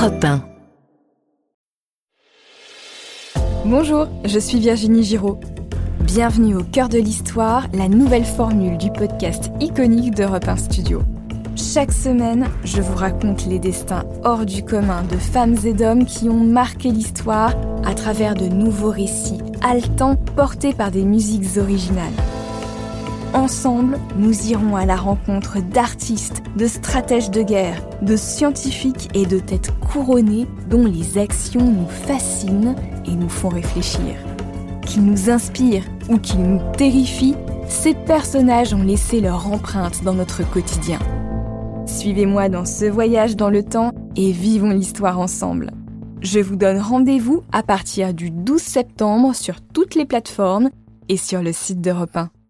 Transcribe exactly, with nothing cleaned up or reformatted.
Europe un. Bonjour, je suis Virginie Giraud. Bienvenue au cœur de l'histoire, la nouvelle formule du podcast iconique d'Europe un Studio. Chaque semaine, je vous raconte les destins hors du commun de femmes et d'hommes qui ont marqué l'histoire à travers de nouveaux récits haletants portés par des musiques originales. Ensemble, nous irons à la rencontre d'artistes, de stratèges de guerre, de scientifiques et de têtes couronnées dont les actions nous fascinent et nous font réfléchir. Qu'ils nous inspirent ou qu'ils nous terrifient, ces personnages ont laissé leur empreinte dans notre quotidien. Suivez-moi dans ce voyage dans le temps et vivons l'histoire ensemble. Je vous donne rendez-vous à partir du douze septembre sur toutes les plateformes et sur le site d'Europe un.